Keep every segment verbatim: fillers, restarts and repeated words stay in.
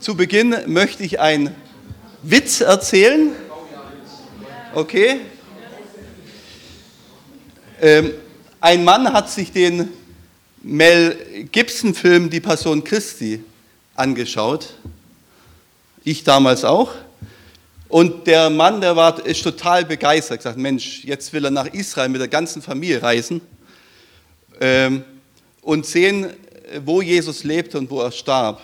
Zu Beginn möchte ich einen Witz erzählen. Okay. Ähm, ein Mann hat sich den Mel Gibson-Film Die Passion Christi angeschaut. Ich damals auch. Und der Mann, der war, ist total begeistert, gesagt, Mensch, jetzt will er nach Israel mit der ganzen Familie reisen ähm, und sehen, wo Jesus lebte und wo er starb.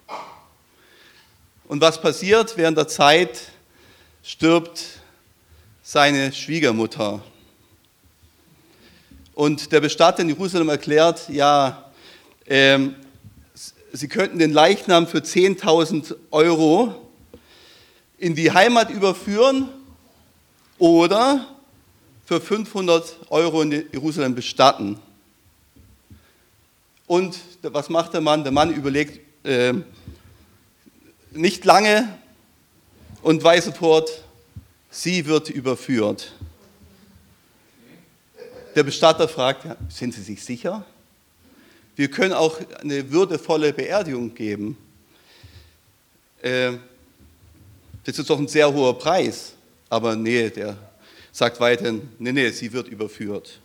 Und was passiert? Während der Zeit stirbt seine Schwiegermutter. Und der Bestatter in Jerusalem erklärt, ja, ähm, sie könnten den Leichnam für zehntausend Euro in die Heimat überführen oder für fünfhundert Euro in Jerusalem bestatten. Und was macht der Mann? Der Mann überlegt äh, nicht lange und weiß sofort, sie wird überführt. Der Bestatter fragt, ja, sind Sie sich sicher? Wir können auch eine würdevolle Beerdigung geben. Äh, das ist doch ein sehr hoher Preis. Aber nee, der sagt weiterhin, nee, nee, sie wird überführt.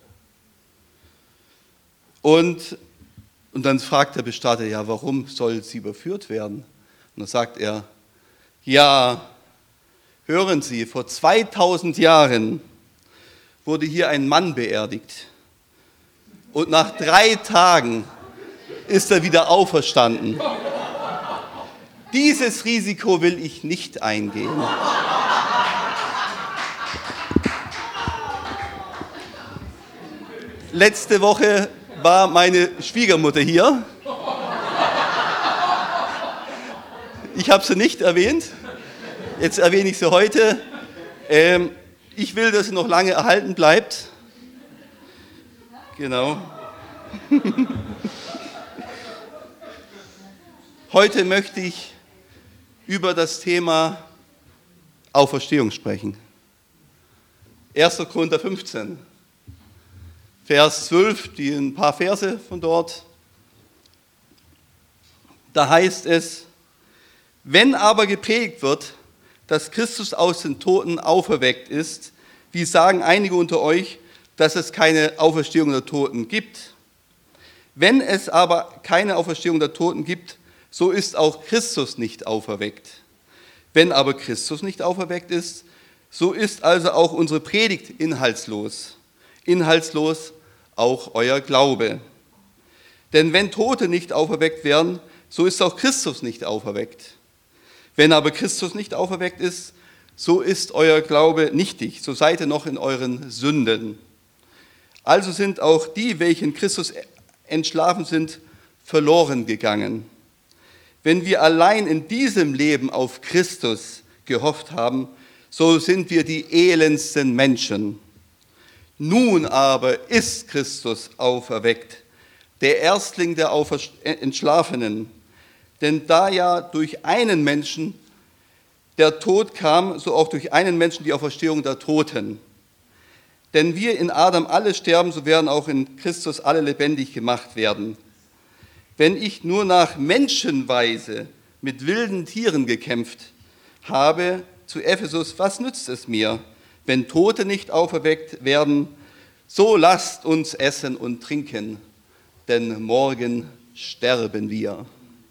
Und, und dann fragt der Bestatter, ja, warum soll sie überführt werden? Und dann sagt er, ja, hören Sie, vor zweitausend Jahren wurde hier ein Mann beerdigt. Und nach drei Tagen ist er wieder auferstanden. Dieses Risiko will ich nicht eingehen. Letzte Woche war meine Schwiegermutter hier. Ich habe sie nicht erwähnt. Jetzt erwähne ich sie heute. Ähm, ich will, dass sie noch lange erhalten bleibt. Genau. Heute möchte ich über das Thema Auferstehung sprechen. erster Korinther fünfzehn, Vers zwölf, die ein paar Verse von dort. Da heißt es, wenn aber gepredigt wird, dass Christus aus den Toten auferweckt ist, wie sagen einige unter euch, dass es keine Auferstehung der Toten gibt. Wenn es aber keine Auferstehung der Toten gibt, so ist auch Christus nicht auferweckt. Wenn aber Christus nicht auferweckt ist, so ist also auch unsere Predigt inhaltslos. Inhaltslos auch euer Glaube. Denn wenn Tote nicht auferweckt werden, so ist auch Christus nicht auferweckt. Wenn aber Christus nicht auferweckt ist, so ist euer Glaube nichtig, so seid ihr noch in euren Sünden. Also sind auch die, welche in Christus entschlafen sind, verloren gegangen. Wenn wir allein in diesem Leben auf Christus gehofft haben, so sind wir die elendsten Menschen. Nun aber ist Christus auferweckt, der Erstling der Entschlafenen. Denn da ja durch einen Menschen der Tod kam, so auch durch einen Menschen die Auferstehung der Toten. Denn wir in Adam alle sterben, so werden auch in Christus alle lebendig gemacht werden. Wenn ich nur nach Menschenweise mit wilden Tieren gekämpft habe, zu Ephesus, was nützt es mir, wenn Tote nicht auferweckt werden? So lasst uns essen und trinken, denn morgen sterben wir.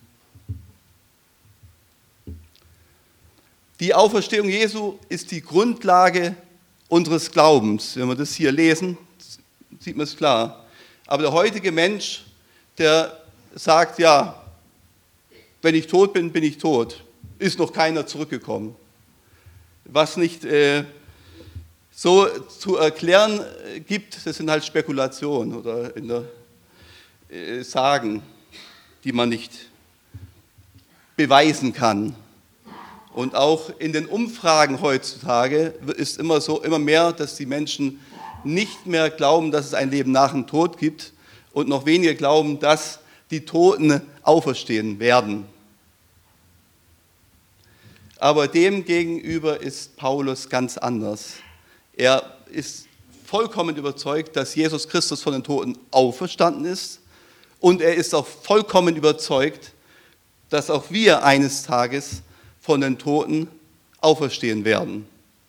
Die Auferstehung Jesu ist die Grundlage unseres Glaubens. Wenn wir das hier lesen, sieht man es klar. Aber der heutige Mensch, der sagt, ja, wenn ich tot bin, bin ich tot. Ist noch keiner zurückgekommen. Was nicht äh, so zu erklären gibt, das sind halt Spekulationen oder in der, äh, Sagen, die man nicht beweisen kann. Und auch in den Umfragen heutzutage ist immer so, immer mehr, dass die Menschen nicht mehr glauben, dass es ein Leben nach dem Tod gibt und noch weniger glauben, dass die Toten auferstehen werden. Aber dem gegenüber ist Paulus ganz anders. Er ist vollkommen überzeugt, dass Jesus Christus von den Toten auferstanden ist und er ist auch vollkommen überzeugt, dass auch wir eines Tages von den Toten auferstehen werden.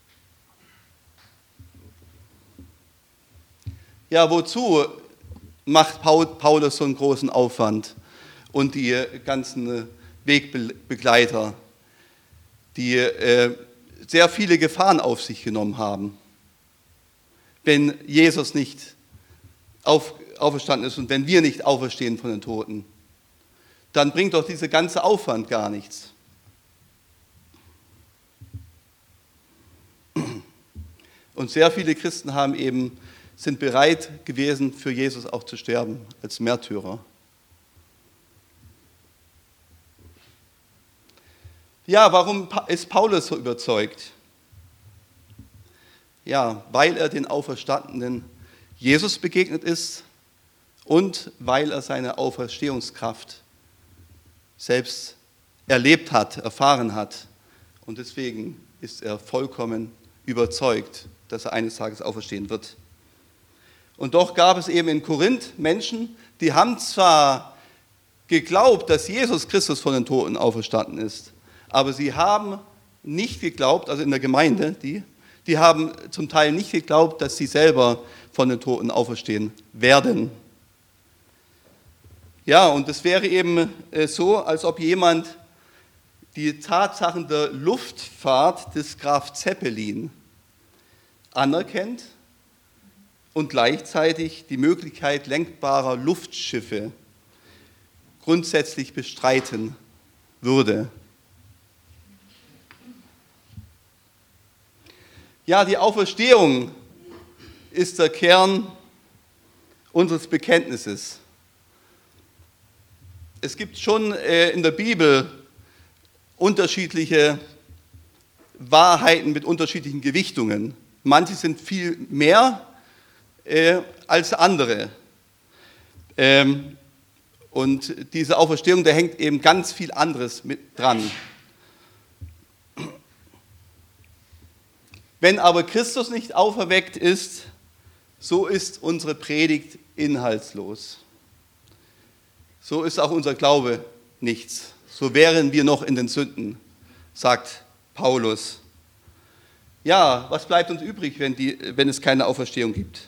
Ja, wozu macht Paulus so einen großen Aufwand und die ganzen Wegbegleiter, die äh, sehr viele Gefahren auf sich genommen haben, wenn Jesus nicht auf, auferstanden ist und wenn wir nicht auferstehen von den Toten? Dann bringt doch dieser ganze Aufwand gar nichts. Und sehr viele Christen haben eben, sind bereit gewesen, für Jesus auch zu sterben, als Märtyrer. Ja, warum ist Paulus so überzeugt? Ja, weil er den auferstandenen Jesus begegnet ist und weil er seine Auferstehungskraft selbst erlebt hat, erfahren hat. Und deswegen ist er vollkommen überzeugt, dass er eines Tages auferstehen wird. Und doch gab es eben in Korinth Menschen, die haben zwar geglaubt, dass Jesus Christus von den Toten auferstanden ist, aber sie haben nicht geglaubt, also in der Gemeinde, die, die haben zum Teil nicht geglaubt, dass sie selber von den Toten auferstehen werden. Ja, und es wäre eben so, als ob jemand die Tatsachen der Luftfahrt des Graf Zeppelin anerkennt und gleichzeitig die Möglichkeit lenkbarer Luftschiffe grundsätzlich bestreiten würde. Ja, die Auferstehung ist der Kern unseres Bekenntnisses. Es gibt schon in der Bibel unterschiedliche Wahrheiten mit unterschiedlichen Gewichtungen. Manche sind viel mehr äh, als andere. Ähm, und diese Auferstehung, da hängt eben ganz viel anderes mit dran. Wenn aber Christus nicht auferweckt ist, so ist unsere Predigt inhaltslos. So ist auch unser Glaube nichts. So wären wir noch in den Sünden, sagt Paulus. Ja, was bleibt uns übrig, wenn, die, wenn es keine Auferstehung gibt?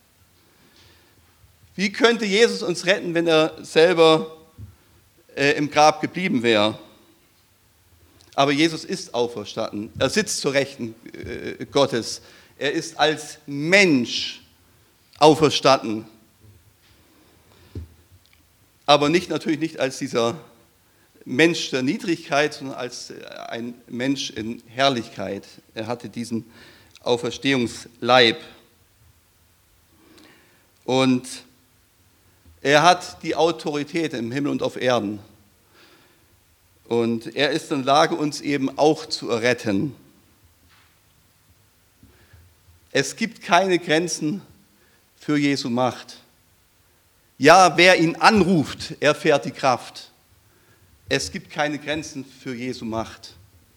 Wie könnte Jesus uns retten, wenn er selber äh, im Grab geblieben wäre? Aber Jesus ist auferstanden. Er sitzt zur Rechten äh, Gottes. Er ist als Mensch auferstanden. Aber nicht, natürlich nicht als dieser Mensch der Niedrigkeit, sondern als ein Mensch in Herrlichkeit. Er hatte diesen Auferstehungsleib. Und er hat die Autorität im Himmel und auf Erden. Und er ist in der Lage, uns eben auch zu erretten. Es gibt keine Grenzen für Jesu Macht. Ja, wer ihn anruft, erfährt die Kraft. Es gibt keine Grenzen für Jesu Macht.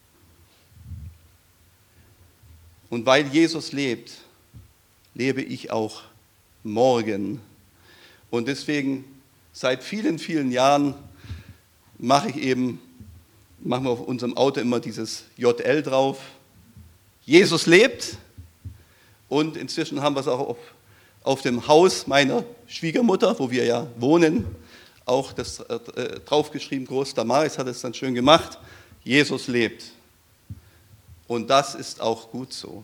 Und weil Jesus lebt, lebe ich auch morgen. Und deswegen seit vielen, vielen Jahren mache ich eben, machen wir auf unserem Auto immer dieses J L drauf. Jesus lebt. Und inzwischen haben wir es auch auf, auf dem Haus meiner Schwiegermutter, wo wir ja wohnen, auch das äh, draufgeschrieben, Groß Damaris hat es dann schön gemacht, Jesus lebt. Und das ist auch gut so.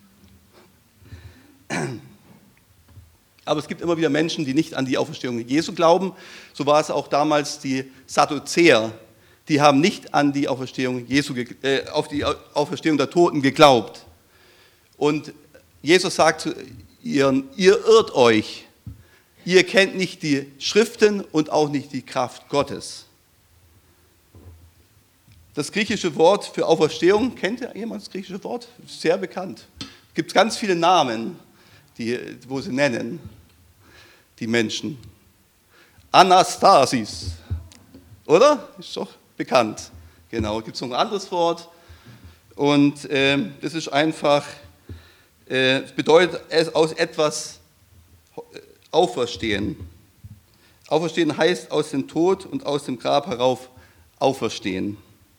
Aber es gibt immer wieder Menschen, die nicht an die Auferstehung Jesu glauben. So war es auch damals die Sadduzäer. Die haben nicht an die Auferstehung Jesu, äh, auf die Auferstehung der Toten geglaubt. Und Jesus sagt zu ihnen, ihr irrt euch. Ihr kennt nicht die Schriften und auch nicht die Kraft Gottes. Das griechische Wort für Auferstehung, kennt ihr jemand das griechische Wort? Sehr bekannt. Es gibt ganz viele Namen, die, wo sie nennen, die Menschen. Anastasis, oder? Ist doch bekannt. Genau, gibt es noch ein anderes Wort. Und äh, das ist einfach, äh, bedeutet es aus etwas auferstehen. Auferstehen heißt aus dem Tod und aus dem Grab herauf auferstehen.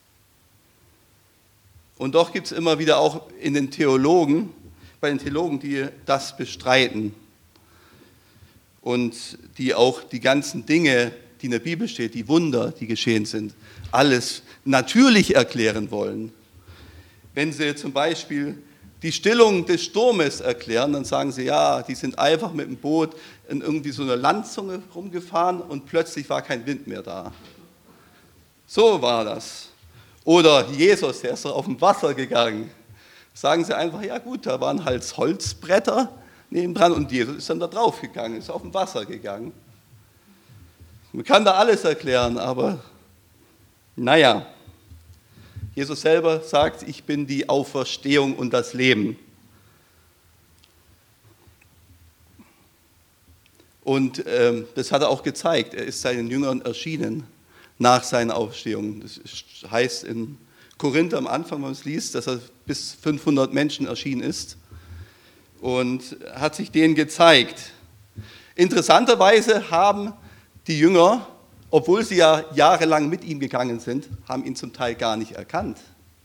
Und doch gibt es immer wieder auch in den Theologen, bei den Theologen, die das bestreiten und die auch die ganzen Dinge, die in der Bibel stehen, die Wunder, die geschehen sind, alles natürlich erklären wollen. Wenn sie zum Beispiel die Stillung des Sturmes erklären, dann sagen sie, ja, die sind einfach mit dem Boot in irgendwie so einer Landzunge rumgefahren und plötzlich war kein Wind mehr da. So war das. Oder Jesus, der ist auf dem Wasser gegangen. Sagen sie einfach, ja gut, da waren halt Holzbretter nebendran und Jesus ist dann da drauf gegangen, ist auf dem Wasser gegangen. Man kann da alles erklären, aber naja. Jesus selber sagt, ich bin die Auferstehung und das Leben. Und ähm, das hat er auch gezeigt. Er ist seinen Jüngern erschienen nach seiner Auferstehung. Das heißt in Korinther am Anfang, wenn man es liest, dass er bis fünfhundert Menschen erschienen ist und hat sich denen gezeigt. Interessanterweise haben die Jünger, obwohl sie ja jahrelang mit ihm gegangen sind, haben ihn zum Teil gar nicht erkannt.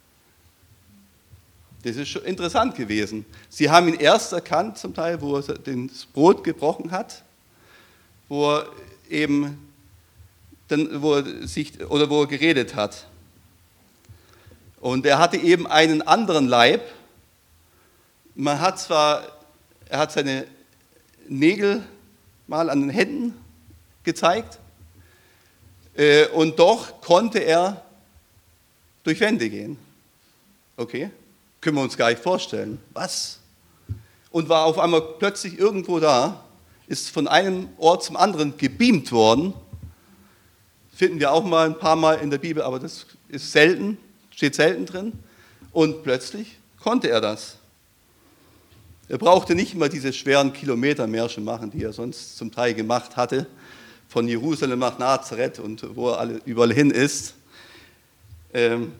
Das ist schon interessant gewesen. Sie haben ihn erst erkannt, zum Teil, wo er das Brot gebrochen hat, wo er eben, dann, wo er sich, oder wo er geredet hat. Und er hatte eben einen anderen Leib. Man hat zwar, er hat seine Nägel mal an den Händen gezeigt, und doch konnte er durch Wände gehen. Okay, können wir uns gar nicht vorstellen. Was? Und war auf einmal plötzlich irgendwo da, ist von einem Ort zum anderen gebeamt worden. Finden wir auch mal ein paar Mal in der Bibel, aber das ist selten, steht selten drin. Und plötzlich konnte er das. Er brauchte nicht mal diese schweren Kilometermärsche machen, die er sonst zum Teil gemacht hatte, von Jerusalem nach Nazareth und wo er alle, überall hin ist. Ähm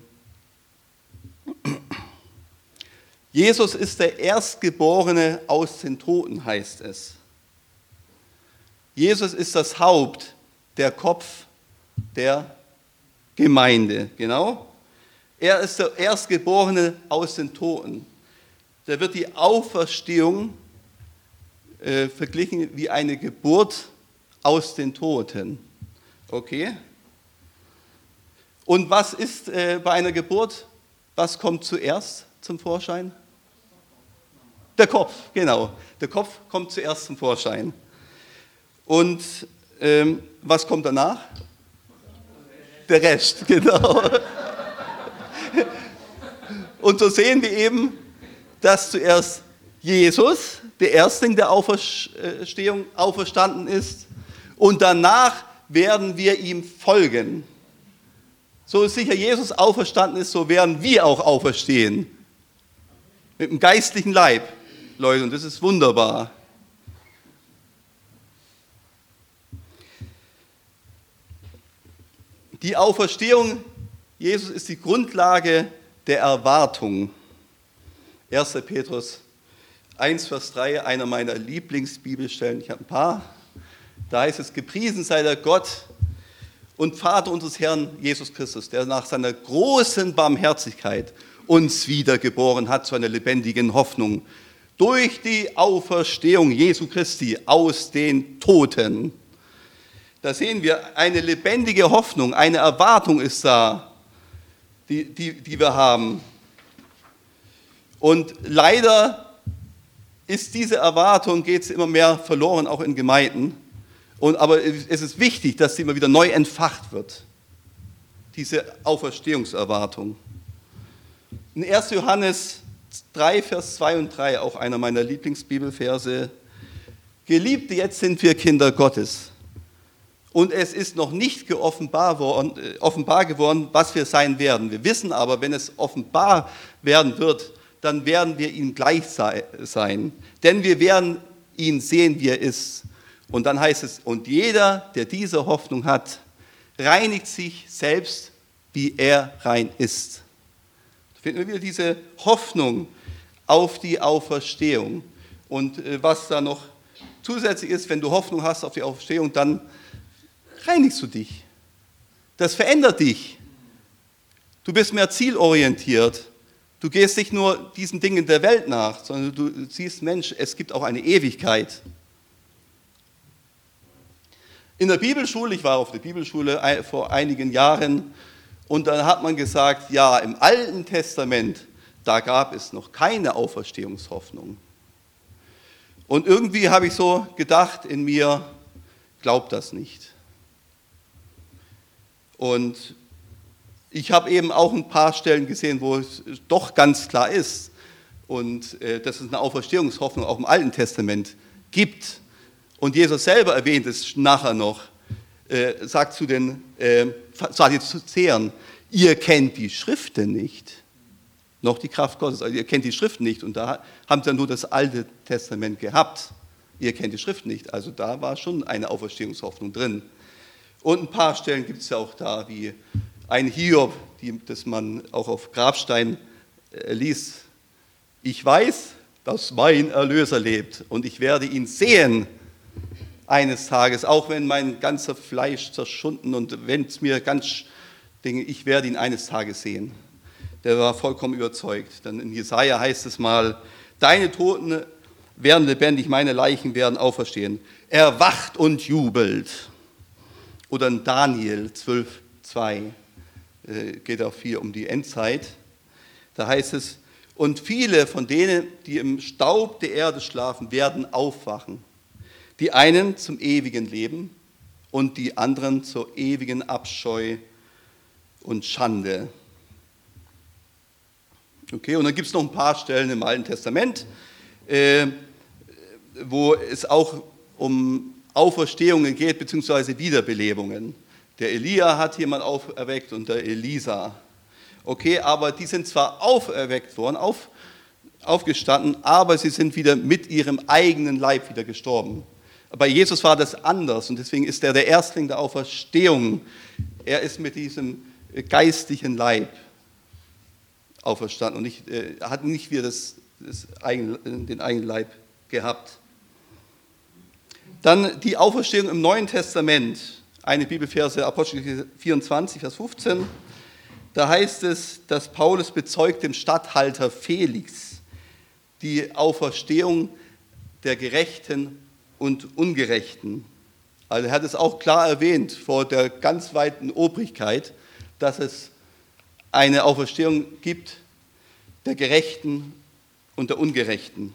Jesus ist der Erstgeborene aus den Toten, heißt es. Jesus ist das Haupt, der Kopf der Gemeinde, genau. Er ist der Erstgeborene aus den Toten. Da wird die Auferstehung äh, verglichen wie eine Geburt aus den Toten. Okay. Und was ist äh, bei einer Geburt? Was kommt zuerst zum Vorschein? Der Kopf, genau. Der Kopf kommt zuerst zum Vorschein. Und ähm, was kommt danach? Der Rest, genau. Und so sehen wir eben, dass zuerst Jesus, der Erstling der Auferstehung, auferstanden ist. Und danach werden wir ihm folgen. So sicher Jesus auferstanden ist, so werden wir auch auferstehen. Mit dem geistlichen Leib, Leute, und das ist wunderbar. Die Auferstehung Jesus ist die Grundlage der Erwartung. erster Petrus eins, Vers drei, einer meiner Lieblingsbibelstellen, ich habe ein paar. Da heißt es, gepriesen sei der Gott und Vater unseres Herrn Jesus Christus, der nach seiner großen Barmherzigkeit uns wiedergeboren hat zu einer lebendigen Hoffnung durch die Auferstehung Jesu Christi aus den Toten. Da sehen wir, eine lebendige Hoffnung, eine Erwartung ist da, die, die, die wir haben. Und leider ist diese Erwartung, geht es immer mehr verloren, auch in Gemeinden. Und, aber es ist wichtig, dass sie immer wieder neu entfacht wird, diese Auferstehungserwartung. In erster Johannes drei, Vers zwei und drei, auch einer meiner Lieblingsbibelverse, Geliebte, jetzt sind wir Kinder Gottes. Und es ist noch nicht geoffenbar worden, äh, offenbar geworden, was wir sein werden. Wir wissen aber, wenn es offenbar werden wird, dann werden wir ihm gleich sein. Denn wir werden ihn sehen, wie er ist. Und dann heißt es, und jeder, der diese Hoffnung hat, reinigt sich selbst, wie er rein ist. Da finden wir wieder diese Hoffnung auf die Auferstehung. Und äh, was da noch zusätzlich ist, wenn du Hoffnung hast auf die Auferstehung, dann reinigst du dich. Das verändert dich. Du bist mehr zielorientiert. Du gehst nicht nur diesen Dingen der Welt nach, sondern du siehst, Mensch, es gibt auch eine Ewigkeit. In der Bibelschule, ich war auf der Bibelschule vor einigen Jahren, und dann hat man gesagt, ja, im Alten Testament, da gab es noch keine Auferstehungshoffnung. Und irgendwie habe ich so gedacht in mir, glaub das nicht. Und ich habe eben auch ein paar Stellen gesehen, wo es doch ganz klar ist, und äh, dass es eine Auferstehungshoffnung auch im Alten Testament gibt. Und Jesus selber erwähnt es nachher noch, äh, sagt zu den äh, Sadduzäern, ihr kennt die Schriften nicht, noch die Kraft Gottes, also ihr kennt die Schriften nicht. Und da haben sie ja nur das Alte Testament gehabt. Ihr kennt die Schriften nicht, also da war schon eine Auferstehungshoffnung drin. Und ein paar Stellen gibt es ja auch da, wie ein Hiob, die, das man auch auf Grabstein äh, liest. Ich weiß, dass mein Erlöser lebt und ich werde ihn sehen eines Tages, auch wenn mein ganzer Fleisch zerschunden und wenn es mir ganz denke, ich werde ihn eines Tages sehen. Der war vollkommen überzeugt. Dann in Jesaja heißt es mal, deine Toten werden lebendig, meine Leichen werden auferstehen. Er wacht und jubelt. Oder in Daniel zwölf, zwei äh, geht auch viel um die Endzeit. Da heißt es, und viele von denen, die im Staub der Erde schlafen, werden aufwachen. Die einen zum ewigen Leben und die anderen zur ewigen Abscheu und Schande. Okay, und dann gibt es noch ein paar Stellen im Alten Testament, äh, wo es auch um Auferstehungen geht, beziehungsweise Wiederbelebungen. Der Elia hat jemand auferweckt und der Elisa. Okay, aber die sind zwar auferweckt worden, auf, aufgestanden, aber sie sind wieder mit ihrem eigenen Leib wieder gestorben. Bei Jesus war das anders und deswegen ist er der Erstling der Auferstehung. Er ist mit diesem geistlichen Leib auferstanden und nicht, äh, hat nicht wieder das, das eigen, den eigenen Leib gehabt. Dann die Auferstehung im Neuen Testament, eine Bibelverse, Apostelgeschichte vierundzwanzig, Vers fünfzehn. Da heißt es, dass Paulus bezeugt dem Statthalter Felix die Auferstehung der Gerechten und Ungerechten. Also er hat es auch klar erwähnt vor der ganz weiten Obrigkeit, dass es eine Auferstehung gibt der Gerechten und der Ungerechten.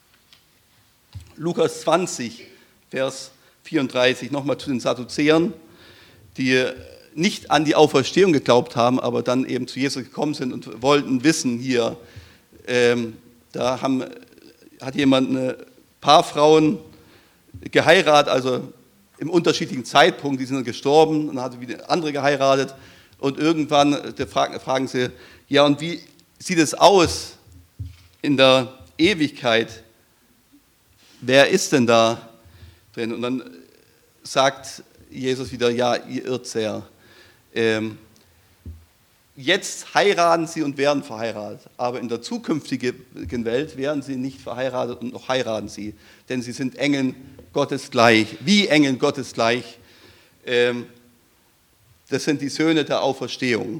Lukas zwanzig, Vers vierunddreißig, nochmal zu den Sadduzäern, die nicht an die Auferstehung geglaubt haben, aber dann eben zu Jesus gekommen sind und wollten wissen hier, ähm, da haben, hat jemand ein paar Frauen geheiratet, also im unterschiedlichen Zeitpunkt, die sind gestorben, und dann hat wieder andere geheiratet und irgendwann da fragen, fragen sie, ja und wie sieht es aus in der Ewigkeit? Wer ist denn da drin? Und dann sagt Jesus wieder, ja, ihr irrt sehr. Ähm, jetzt heiraten sie und werden verheiratet, aber in der zukünftigen Welt werden sie nicht verheiratet und noch heiraten sie, denn sie sind Engeln Gottes gleich, wie Engeln Gottes gleich. Ähm, das sind die Söhne der Auferstehung.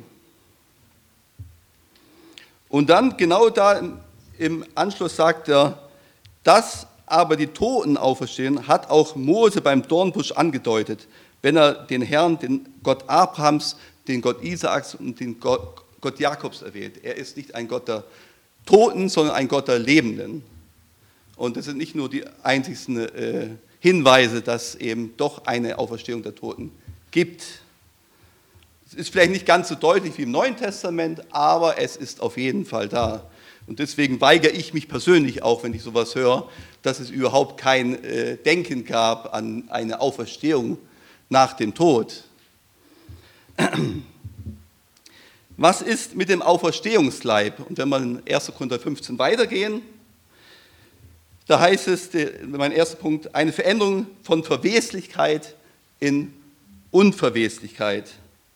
Und dann genau da im Anschluss sagt er, dass aber die Toten auferstehen, hat auch Mose beim Dornbusch angedeutet, wenn er den Herrn, den Gott Abrahams, den Gott Isaaks und den Gott, Gott Jakobs erwähnt. Er ist nicht ein Gott der Toten, sondern ein Gott der Lebenden. Und das sind nicht nur die einzigsten äh, Hinweise, dass es eben doch eine Auferstehung der Toten gibt. Es ist vielleicht nicht ganz so deutlich wie im Neuen Testament, aber es ist auf jeden Fall da. Und deswegen weigere ich mich persönlich auch, wenn ich sowas höre, dass es überhaupt kein äh, Denken gab an eine Auferstehung nach dem Tod. Was ist mit dem Auferstehungsleib? Und wenn wir in erster Korinther fünfzehn weitergehen, da heißt es, mein erster Punkt, eine Veränderung von Verweslichkeit in Unverweslichkeit.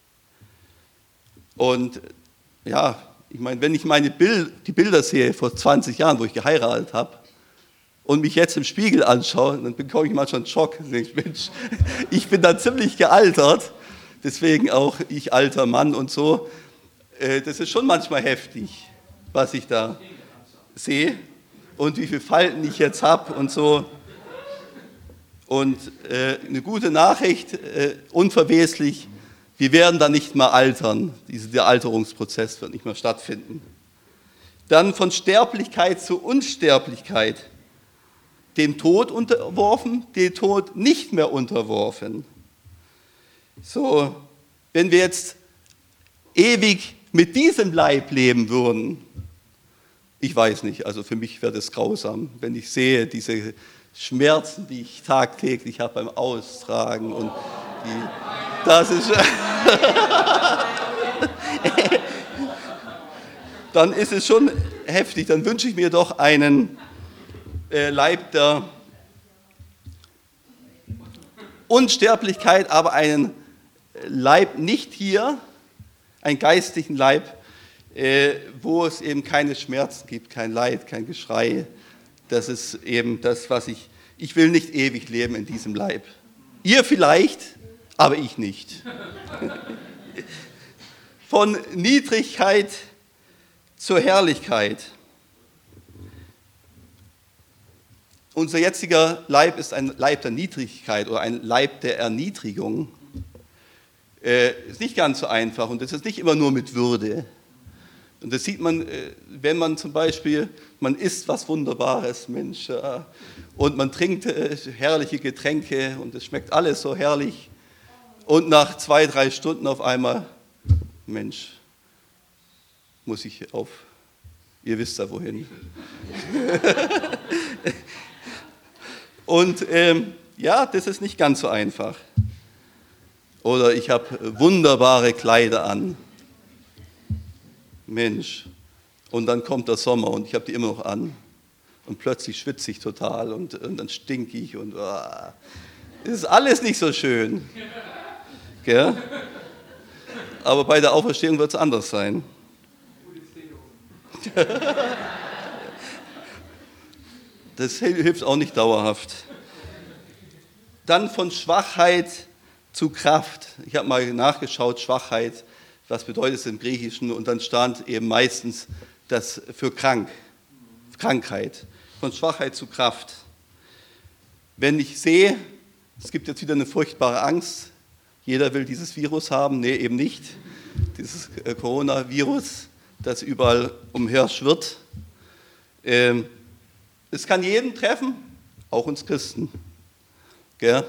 Und ja, ich meine, wenn ich meine Bild, die Bilder sehe vor zwanzig Jahren, wo ich geheiratet habe, und mich jetzt im Spiegel anschaue, dann bekomme ich manchmal einen Schock. Ich, Mensch, ich bin da ziemlich gealtert, deswegen auch ich alter Mann und so. äh, das ist schon manchmal heftig, was ich da sehe und wie viele Falten ich jetzt habe und so. Und äh, eine gute Nachricht, äh, unverweslich, wir werden dann nicht mehr altern. Dieser Alterungsprozess wird nicht mehr stattfinden. Dann von Sterblichkeit zu Unsterblichkeit. Dem Tod unterworfen, dem Tod nicht mehr unterworfen. So, wenn wir jetzt ewig mit diesem Leib leben würden, ich weiß nicht, also für mich wäre das grausam, wenn ich sehe, diese Schmerzen, die ich tagtäglich habe beim Austragen und die, das ist, dann ist es schon heftig, dann wünsche ich mir doch einen äh, Leib der Unsterblichkeit, aber einen Leib nicht hier, einen geistlichen Leib, äh, wo es eben keine Schmerzen gibt, kein Leid, kein Geschrei. Das ist eben das, was ich, ich will nicht ewig leben in diesem Leib. Ihr vielleicht, aber ich nicht. Von Niedrigkeit zur Herrlichkeit. Unser jetziger Leib ist ein Leib der Niedrigkeit oder ein Leib der Erniedrigung. Äh, ist nicht ganz so einfach und das ist nicht immer nur mit Würde. Und das sieht man, wenn man zum Beispiel, man isst was Wunderbares, Mensch, ja, und man trinkt herrliche Getränke und es schmeckt alles so herrlich. Und nach zwei, drei Stunden auf einmal, Mensch, muss ich auf, ihr wisst ja wohin. Und ähm, ja, das ist nicht ganz so einfach. Oder ich habe wunderbare Kleider an. Mensch, und dann kommt der Sommer und ich habe die immer noch an und plötzlich schwitze ich total und, und dann stinke ich und oh, das ist alles nicht so schön. Gell? Aber bei der Auferstehung wird es anders sein. Das hilft auch nicht dauerhaft. Dann von Schwachheit zu Kraft. Ich habe mal nachgeschaut, Schwachheit. Was bedeutet es im Griechischen? Und dann stand eben meistens das für krank, Krankheit, von Schwachheit zu Kraft. Wenn ich sehe, es gibt jetzt wieder eine furchtbare Angst, jeder will dieses Virus haben, nee, eben nicht, dieses Coronavirus, das überall umherschwirrt. Es kann jeden treffen, auch uns Christen. Gell?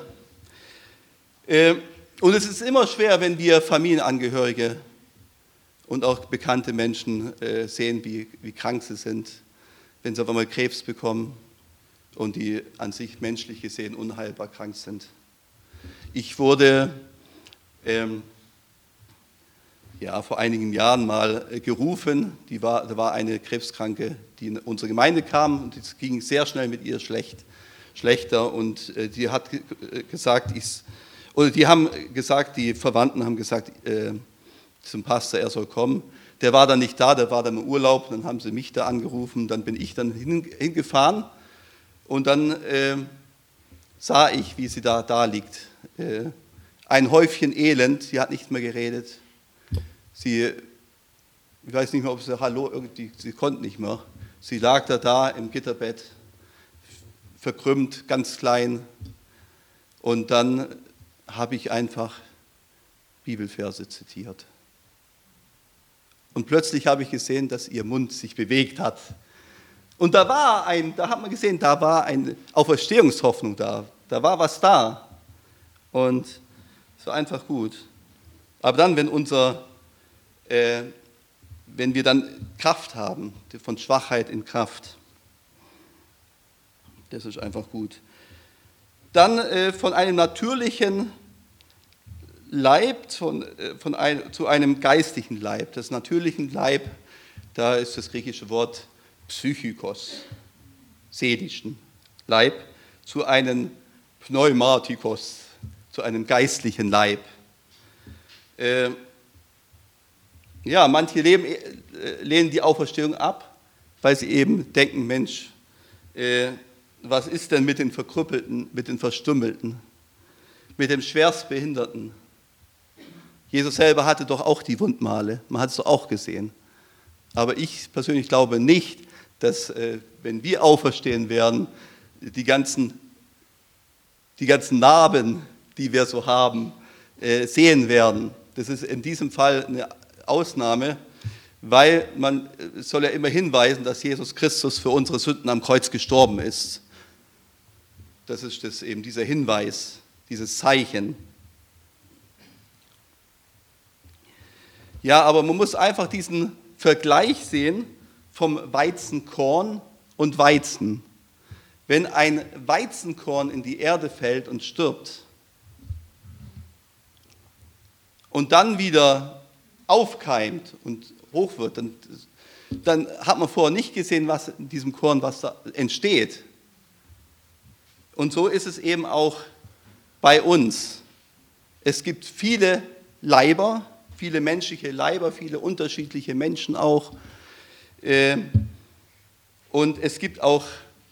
Und es ist immer schwer, wenn wir Familienangehörige und auch bekannte Menschen äh, sehen, wie, wie krank sie sind, wenn sie auf einmal Krebs bekommen und die an sich menschlich gesehen unheilbar krank sind. Ich wurde ähm, ja, vor einigen Jahren mal äh, gerufen, die war, da war eine Krebskranke, die in unsere Gemeinde kam und es ging sehr schnell mit ihr schlecht, schlechter und äh, die hat ge- gesagt, ich, oder die haben gesagt, die Verwandten haben gesagt, äh, zum Pastor, er soll kommen. Der war dann nicht da, der war dann im Urlaub, dann haben sie mich da angerufen, dann bin ich dann hingefahren und dann äh, sah ich, wie sie da, da liegt. Äh, ein Häufchen Elend, sie hat nicht mehr geredet. Sie, ich weiß nicht mehr, ob sie Hallo, irgendwie, sie konnte nicht mehr. Sie lag da, da im Gitterbett, verkrümmt, ganz klein. Und dann habe ich einfach Bibelverse zitiert. Und plötzlich habe ich gesehen, dass ihr Mund sich bewegt hat. Und da war ein, da hat man gesehen, da war eine Auferstehungshoffnung da. Da war was da. Und es war einfach gut. Aber dann, wenn unser, äh, wenn wir dann Kraft haben, von Schwachheit in Kraft, das ist einfach gut. Dann äh, von einem natürlichen Leib von, von ein, zu einem geistlichen Leib. Das natürlichen Leib, da ist das griechische Wort Psychikos, seelischen Leib, zu einem Pneumatikos, zu einem geistlichen Leib. Äh, ja, manche leben, äh, lehnen die Auferstehung ab, weil sie eben denken, Mensch, äh, was ist denn mit den Verkrüppelten, mit den Verstümmelten, mit dem Schwerstbehinderten? Jesus selber hatte doch auch die Wundmale, man hat es doch auch gesehen. Aber ich persönlich glaube nicht, dass, äh, wenn wir auferstehen werden, die ganzen, die ganzen Narben, die wir so haben, äh, sehen werden. Das ist in diesem Fall eine Ausnahme, weil man soll ja immer hinweisen, dass Jesus Christus für unsere Sünden am Kreuz gestorben ist. Das ist das eben dieser Hinweis, dieses Zeichen. Ja, aber man muss einfach diesen Vergleich sehen vom Weizenkorn und Weizen. Wenn ein Weizenkorn in die Erde fällt und stirbt und dann wieder aufkeimt und hoch wird, dann, dann hat man vorher nicht gesehen, was in diesem Korn was da entsteht. Und so ist es eben auch bei uns. Es gibt viele Leiber, viele menschliche Leiber, viele unterschiedliche Menschen auch. Und es gibt auch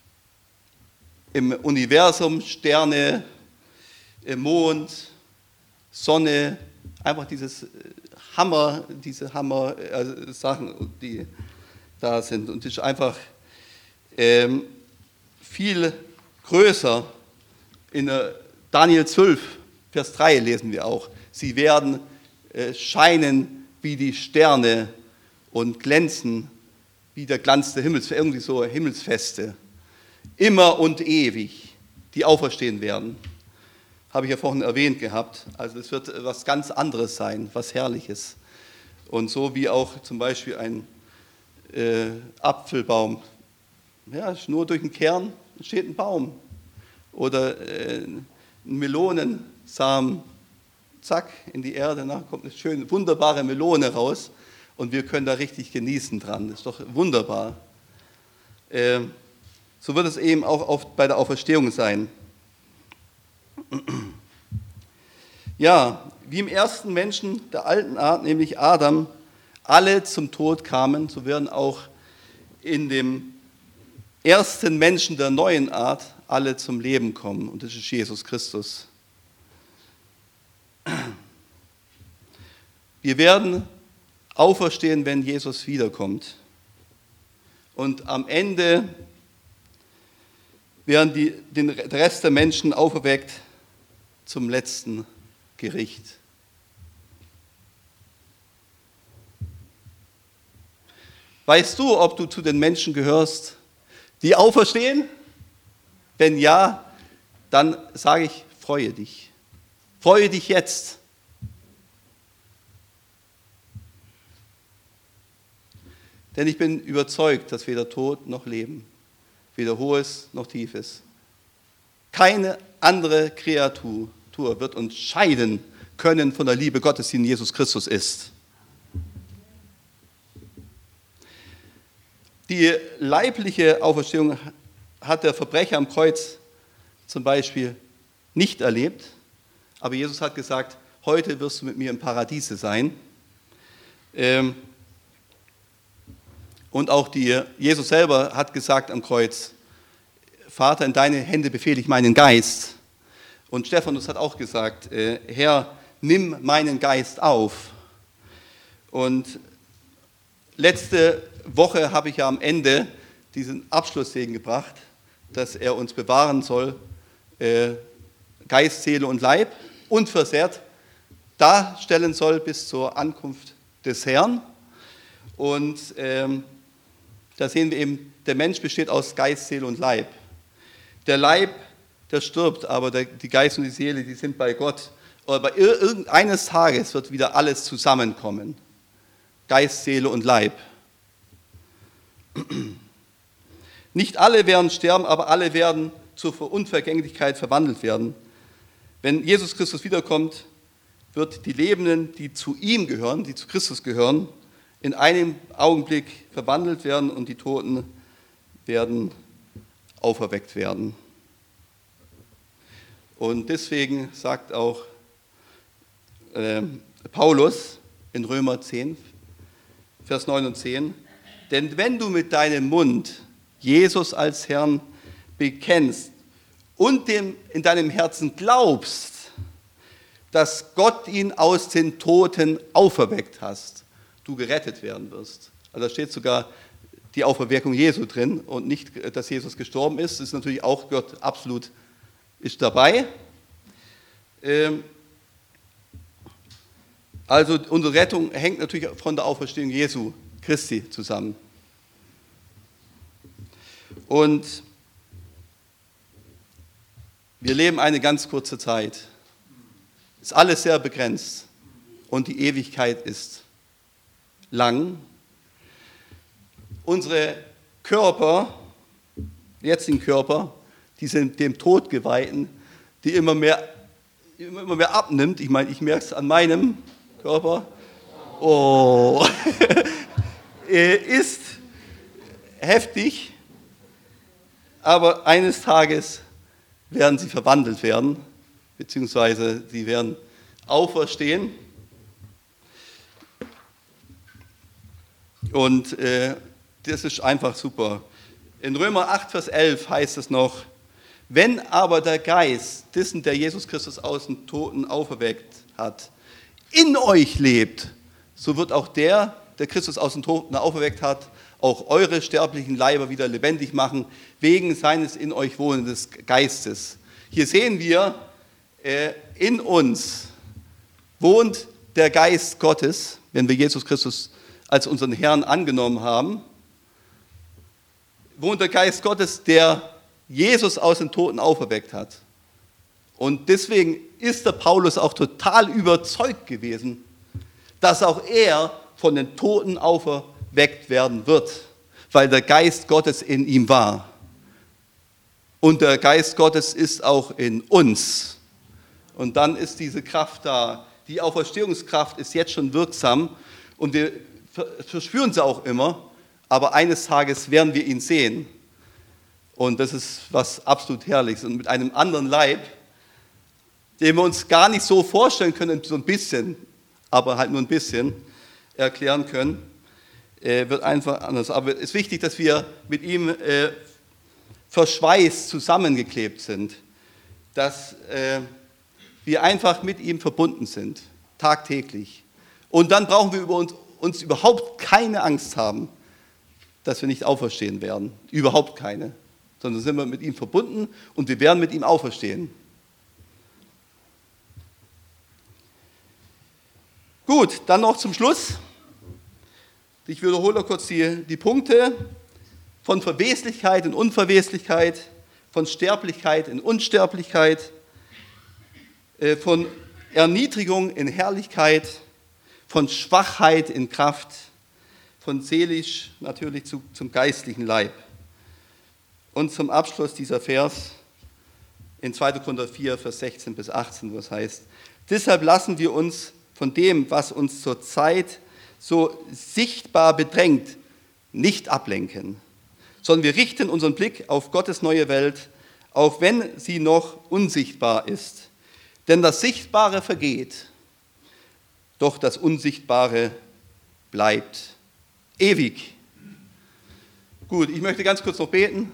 im Universum Sterne, Mond, Sonne, einfach dieses Hammer, diese Hammer-Sachen, die da sind. Und es ist einfach ähm, viel größer. In Daniel zwölf, Vers drei lesen wir auch. Sie werden äh, scheinen wie die Sterne und glänzen wie der Glanz der Himmels, irgendwie so Himmelsfeste. Immer und ewig, die auferstehen werden. Habe ich ja vorhin erwähnt gehabt. Also es wird was ganz anderes sein, was Herrliches. Und so wie auch zum Beispiel ein äh, Apfelbaum. Ja, nur durch den Kern entsteht ein Baum. Oder äh, ein Melonensamen, zack, in die Erde, na, kommt eine schöne, wunderbare Melone raus. Und wir können da richtig genießen dran. Das ist doch wunderbar. Äh, so wird es eben auch auf, bei der Auferstehung sein. Ja, wie im ersten Menschen der alten Art, nämlich Adam, alle zum Tod kamen, so werden auch in dem ersten Menschen der neuen Art alle zum Leben kommen. Und das ist Jesus Christus. Wir werden auferstehen, wenn Jesus wiederkommt. Und am Ende werden die, den, der Rest der Menschen auferweckt zum letzten Gericht. Weißt du, ob du zu den Menschen gehörst, die auferstehen? Wenn ja, dann sage ich, freue dich. Freue dich jetzt. Denn ich bin überzeugt, dass weder Tod noch Leben, weder Hohes noch Tiefes, keine andere Kreatur wird uns scheiden können von der Liebe Gottes, die in Jesus Christus ist. Die leibliche Auferstehung hat der Verbrecher am Kreuz zum Beispiel nicht erlebt, aber Jesus hat gesagt, heute wirst du mit mir im Paradiese sein. Und auch die, Jesus selber hat gesagt am Kreuz, Vater, in deine Hände befehle ich meinen Geist. Und Stephanus hat auch gesagt, Herr, nimm meinen Geist auf. Und letzte Woche habe ich ja am Ende diesen Abschlusssegen gebracht, dass er uns bewahren soll, Geist, Seele und Leib, unversehrt darstellen soll bis zur Ankunft des Herrn. Und ähm, da sehen wir eben, der Mensch besteht aus Geist, Seele und Leib. Der Leib, der stirbt, aber der, die Geist und die Seele, die sind bei Gott. Aber irgendeines Tages wird wieder alles zusammenkommen. Geist, Seele und Leib. Nicht alle werden sterben, aber alle werden zur Unvergänglichkeit verwandelt werden. Wenn Jesus Christus wiederkommt, wird die Lebenden, die zu ihm gehören, die zu Christus gehören, in einem Augenblick verwandelt werden und die Toten werden auferweckt werden. Und deswegen sagt auch äh, Paulus in Römer zehn, Vers neun und zehn, denn wenn du mit deinem Mund Jesus als Herrn bekennst und dem in deinem Herzen glaubst, dass Gott ihn aus den Toten auferweckt hast, du gerettet werden wirst. Also da steht sogar die Auferweckung Jesu drin und nicht, dass Jesus gestorben ist. Das ist natürlich auch Gott absolut ist dabei. Also unsere Rettung hängt natürlich von der Auferstehung Jesu Christi zusammen. Und wir leben eine ganz kurze Zeit. Ist alles sehr begrenzt und die Ewigkeit ist lang. Unsere Körper, jetzigen Körper, die sind dem Tod geweihten, die immer mehr, immer mehr abnimmt. Ich meine, ich merke es an meinem Körper. Oh, ist heftig, aber eines Tages werden sie verwandelt werden, beziehungsweise sie werden auferstehen. Und äh, das ist einfach super. In Römer acht, Vers elf heißt es noch, wenn aber der Geist dessen, der Jesus Christus aus den Toten auferweckt hat, in euch lebt, so wird auch der, der Christus aus den Toten auferweckt hat, auch eure sterblichen Leiber wieder lebendig machen, wegen seines in euch wohnenden Geistes. Hier sehen wir, äh, in uns wohnt der Geist Gottes, wenn wir Jesus Christus als unseren Herrn angenommen haben, wohnt der Geist Gottes, der Jesus aus den Toten auferweckt hat. Und deswegen ist der Paulus auch total überzeugt gewesen, dass auch er von den Toten auferweckt werden wird, weil der Geist Gottes in ihm war. Und der Geist Gottes ist auch in uns. Und dann ist diese Kraft da. Die Auferstehungskraft ist jetzt schon wirksam und wir verspüren sie auch immer, aber eines Tages werden wir ihn sehen. Und das ist was absolut Herrliches. Und mit einem anderen Leib, den wir uns gar nicht so vorstellen können, so ein bisschen, aber halt nur ein bisschen erklären können, äh, wird einfach anders. Aber es ist wichtig, dass wir mit ihm äh, verschweißt zusammengeklebt sind, dass äh, wir einfach mit ihm verbunden sind, tagtäglich. Und dann brauchen wir über uns, uns überhaupt keine Angst haben, dass wir nicht auferstehen werden. Überhaupt keine. Sondern sind wir mit ihm verbunden und wir werden mit ihm auferstehen. Gut, dann noch zum Schluss. Ich wiederhole kurz die, die Punkte von Verweslichkeit in Unverweslichkeit, von Sterblichkeit in Unsterblichkeit, von Erniedrigung in Herrlichkeit, von Schwachheit in Kraft, von seelisch natürlich zu, zum geistlichen Leib. Und zum Abschluss dieser Vers in zweiter Korinther vier, Vers sechzehn bis achtzehn, wo es heißt, deshalb lassen wir uns von dem, was uns zur Zeit so sichtbar bedrängt, nicht ablenken, sondern wir richten unseren Blick auf Gottes neue Welt, auch wenn sie noch unsichtbar ist. Denn das Sichtbare vergeht, doch das Unsichtbare bleibt ewig. Gut, ich möchte ganz kurz noch beten.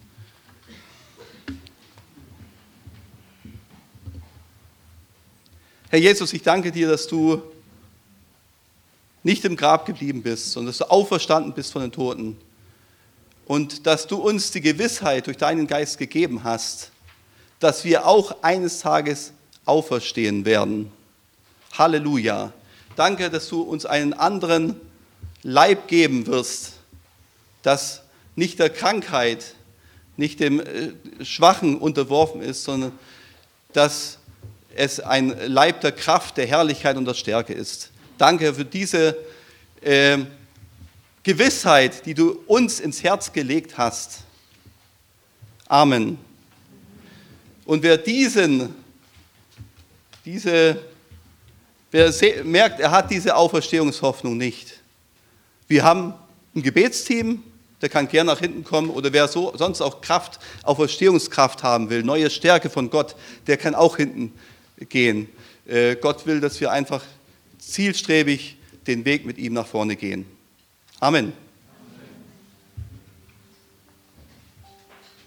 Herr Jesus, ich danke dir, dass du nicht im Grab geblieben bist, sondern dass du auferstanden bist von den Toten und dass du uns die Gewissheit durch deinen Geist gegeben hast, dass wir auch eines Tages auferstehen werden. Halleluja. Danke, dass du uns einen anderen Leib geben wirst, das nicht der Krankheit, nicht dem Schwachen unterworfen ist, sondern dass es ein Leib der Kraft, der Herrlichkeit und der Stärke ist. Danke für diese äh, Gewissheit, die du uns ins Herz gelegt hast. Amen. Und wer diesen, diese, wer merkt, er hat diese Auferstehungshoffnung nicht. Wir haben ein Gebetsteam, der kann gerne nach hinten kommen, oder wer so, sonst auch Kraft, Auferstehungskraft haben will, neue Stärke von Gott, der kann auch hinten gehen. Äh, Gott will, dass wir einfach zielstrebig den Weg mit ihm nach vorne gehen. Amen.